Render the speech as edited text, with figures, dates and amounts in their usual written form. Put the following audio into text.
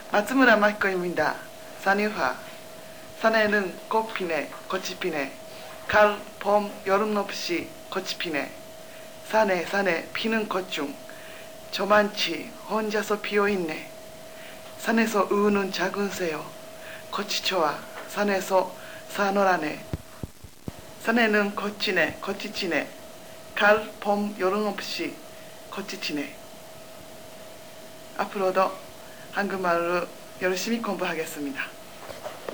마츠무라 마키코입니다. 사니화. 사내는 꽃피네, 꽃이 피네. 가을, 봄, 여름 없이 꽃이 피네. 사내, 피는 꽃 중 저만치 혼자서 피어있네. 산에서 우는 작은 새요. 꽃이 좋아. 산에서 사노라네. 산에는 꽃이 지네. 가을, 봄, 여름 없이 꽃이 지네. 앞으로도 한국말로 열심히 공부하겠습니다.